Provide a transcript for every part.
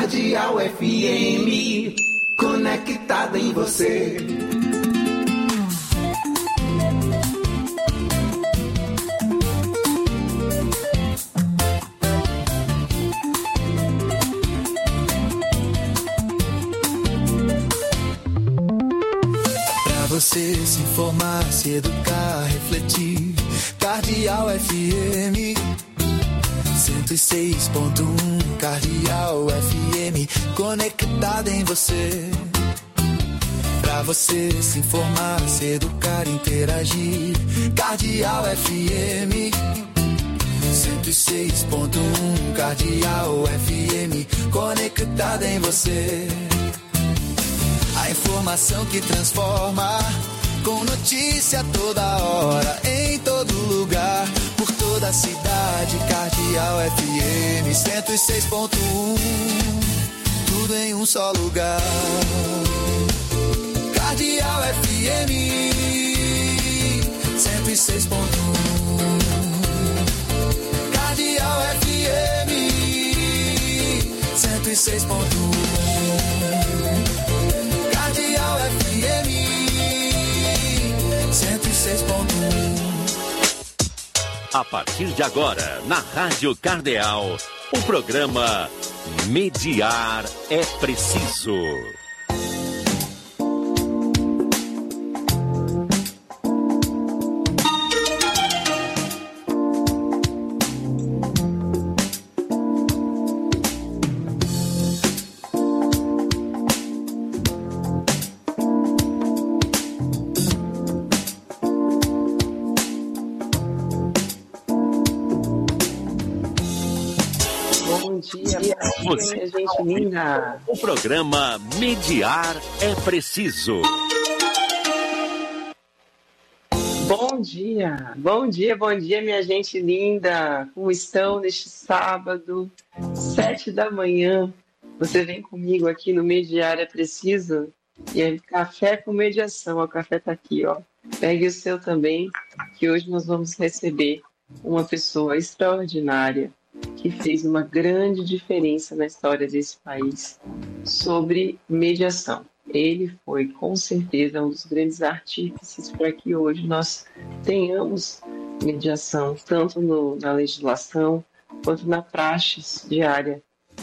Cardeal FM, conectada em você. Pra você se informar, se educar, refletir. Cardeal FM 106.1, Cardeal FM, conectada em você. Pra você se informar, se educar, interagir. Cardeal FM 106.1, Cardeal FM, conectada em você. A informação que transforma, com notícia toda hora, em todo lugar, por toda a cidade. Cardeal FM 106.1, tudo em um só lugar. Cardeal FM 106.1, Cardeal FM 106.1, Cardeal FM 106.1. A partir de agora, na Rádio Cardeal, o programa Mediar é Preciso. Você, gente linda. O programa Mediar é Preciso. Bom dia, minha gente linda. Como estão neste sábado, 7 da manhã? Você vem comigo aqui no Mediar é Preciso? E é café com mediação. O café tá aqui, ó. Pegue o seu também, que hoje nós vamos receber uma pessoa extraordinária que fez uma grande diferença na história desse país sobre mediação. Ele foi, com certeza, um dos grandes artífices para que hoje nós tenhamos mediação, tanto na legislação quanto na praxis diária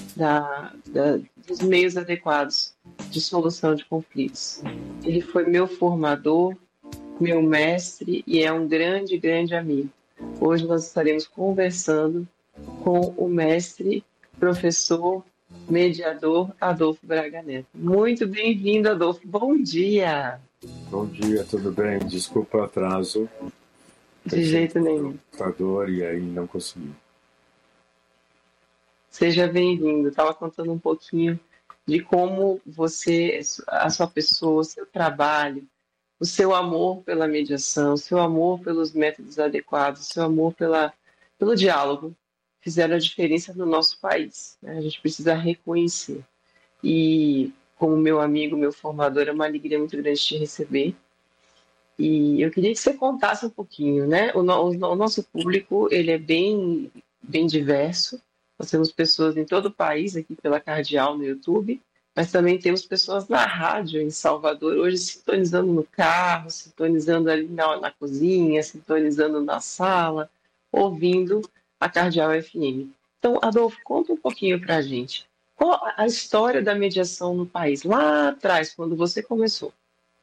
dos meios adequados de solução de conflitos. Ele foi meu formador, meu mestre e é um grande, grande amigo. Hoje nós estaremos conversando com o mestre, professor, mediador Adolfo Braga Neto. Muito bem-vindo, Adolfo. Bom dia. Bom dia, tudo bem? Desculpa o atraso. De jeito nenhum. Computador e aí não consegui. Seja bem-vindo. Estava contando um pouquinho de como você, a sua pessoa, o seu trabalho, o seu amor pela mediação, o seu amor pelos métodos adequados, o seu amor pelo diálogo, fizeram a diferença no nosso país, né? A gente precisa reconhecer. E, como meu amigo, meu formador, é uma alegria muito grande te receber. E eu queria que você contasse um pouquinho, né? O nosso público, ele é bem, bem diverso. Nós temos pessoas em todo o país, aqui pela Cardeal no YouTube, mas também temos pessoas na rádio em Salvador, hoje sintonizando no carro, sintonizando ali na cozinha, sintonizando na sala, ouvindo a Cardeal FM. Então, Adolfo, conta um pouquinho para a gente. Qual a história da mediação no país, lá atrás, quando você começou?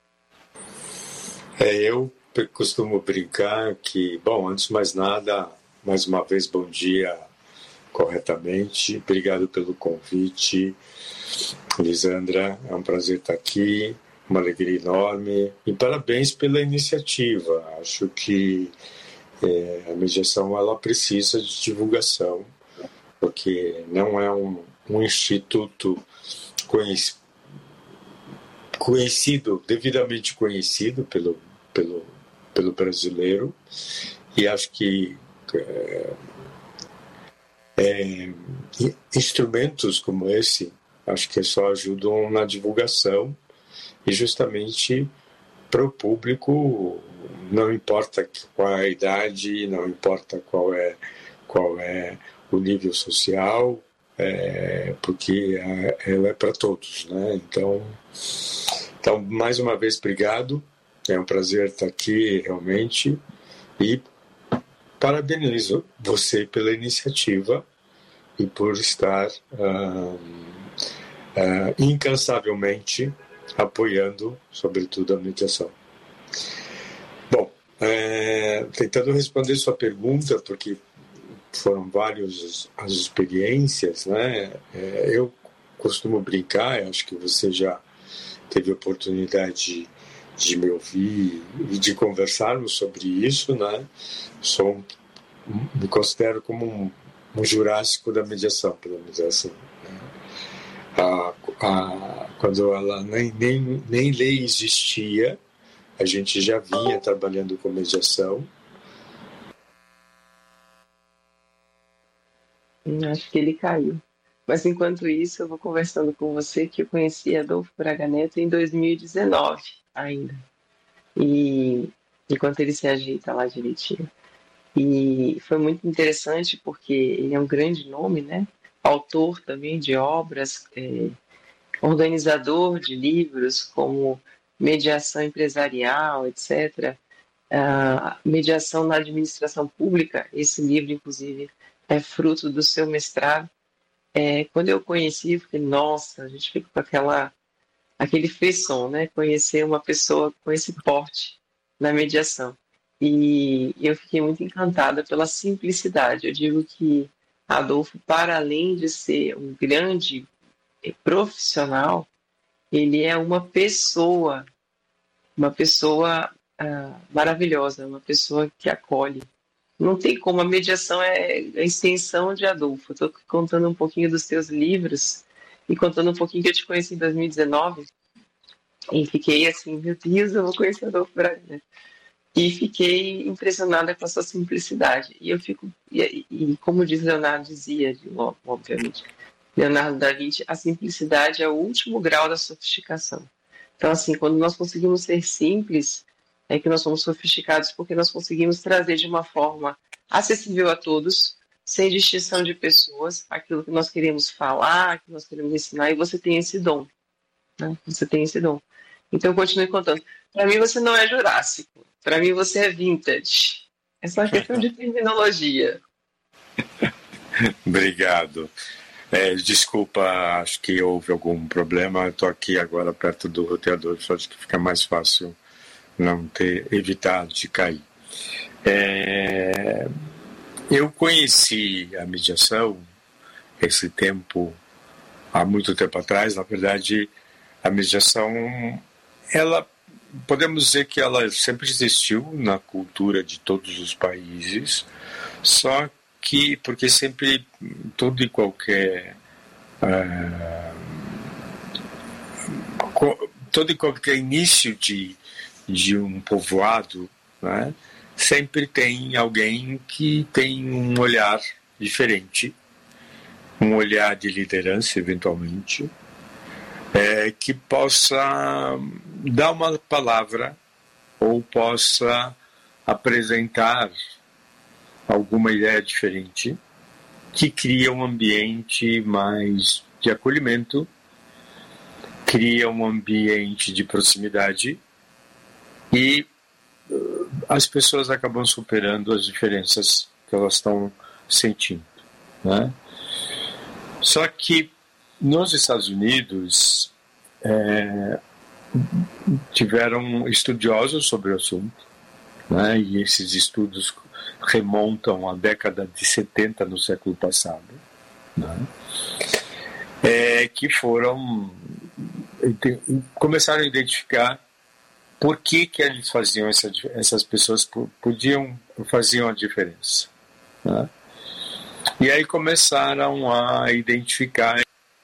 Eu costumo brincar que, bom, antes de mais nada, mais uma vez, bom dia corretamente. Obrigado pelo convite, Lisandra. É um prazer estar aqui, uma alegria enorme. E parabéns pela iniciativa. Acho que a mediação ela precisa de divulgação, porque não é um instituto conhecido, devidamente conhecido pelo brasileiro, e acho que instrumentos como esse, acho que só ajudam na divulgação e justamente para o público. Não importa qual é a idade, não importa qual é o nível social, porque ela é para todos, né? Então, mais uma vez, obrigado. É um prazer estar aqui, realmente. E parabenizo você pela iniciativa e por estar incansavelmente apoiando, sobretudo, a mediação. Bom, tentando responder sua pergunta, porque foram várias as experiências, né? Eu costumo brincar, acho que você já teve a oportunidade de me ouvir e de conversarmos sobre isso, né? Me considero como um jurássico da mediação, podemos dizer assim. Quando ela nem lei existia, a gente já vinha trabalhando com mediação. Acho que ele caiu. Mas enquanto isso, eu vou conversando com você, que eu conheci Adolfo Braga Neto em 2019 ainda. E enquanto ele se ajeita lá direitinho. E foi muito interessante porque ele é um grande nome, né? Autor também de obras, organizador de livros como Mediação Empresarial, etc. Mediação na Administração Pública, esse livro, inclusive, é fruto do seu mestrado. Quando eu conheci, eu fiquei, nossa, a gente fica com aquele frisson, né? Conhecer uma pessoa com esse porte na mediação. E eu fiquei muito encantada pela simplicidade. Eu digo que Adolfo, para além de ser um grande profissional, ele é uma pessoa maravilhosa, uma pessoa que acolhe. Não tem como, a mediação é a extensão de Adolfo. Estou contando um pouquinho dos seus livros e contando um pouquinho que eu te conheci em 2019 e fiquei assim, meu Deus, eu vou conhecer Adolfo Braga Neto. E fiquei impressionada com a sua simplicidade. E como diz Leonardo dizia, obviamente, Leonardo da Vinci, a simplicidade é o último grau da sofisticação. Então, assim, quando nós conseguimos ser simples, é que nós somos sofisticados, porque nós conseguimos trazer de uma forma acessível a todos, sem distinção de pessoas, aquilo que nós queremos falar, que nós queremos ensinar, e você tem esse dom. Né? Você tem esse dom. Então, eu continuo contando. Para mim, você não é jurássico. Para mim, você é vintage. É só uma questão de terminologia. Obrigado. Desculpa, acho que houve algum problema. Estou aqui agora perto do roteador, só acho que fica mais fácil não ter evitado de cair. Eu conheci a mediação esse tempo, há muito tempo atrás. Na verdade, a mediação, podemos dizer que ela sempre existiu na cultura de todos os países, só que, porque sempre, todo e qualquer início de um povoado, né, sempre tem alguém que tem um olhar diferente, um olhar de liderança, eventualmente, que possa dar uma palavra ou possa apresentar alguma ideia diferente que cria um ambiente mais de acolhimento, cria um ambiente de proximidade e as pessoas acabam superando as diferenças que elas estão sentindo, né? Só que nos Estados Unidos tiveram estudiosos sobre o assunto, né? E esses estudos remontam à década de 70 no século passado, né? Que começaram a identificar por que eles faziam essas pessoas faziam a diferença, né? E aí começaram a identificar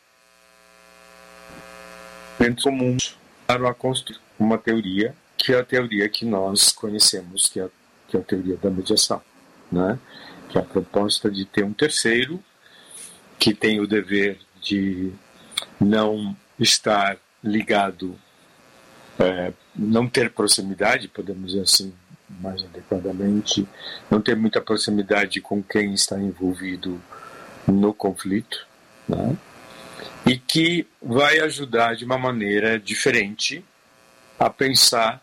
elementos comuns para a construir uma teoria, que é a teoria que nós conhecemos, que é a teoria da mediação, né? Que é a proposta de ter um terceiro que tem o dever de não estar ligado, não ter proximidade, podemos dizer assim, mais adequadamente, não ter muita proximidade com quem está envolvido no conflito, né? E que vai ajudar de uma maneira diferente a pensar.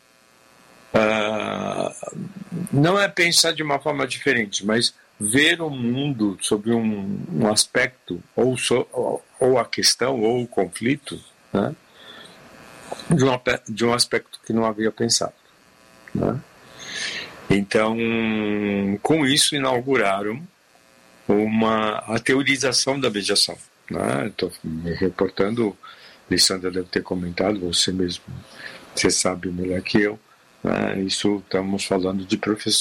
Não é pensar de uma forma diferente, mas ver o mundo sob um aspecto, ou a questão, ou o conflito, né? De um aspecto que não havia pensado, né? Então, com isso, inauguraram a teorização da mediação, né? Estou me reportando, Lissandra deve ter comentado, você mesmo, você sabe melhor que eu, né? Isso estamos falando de professores.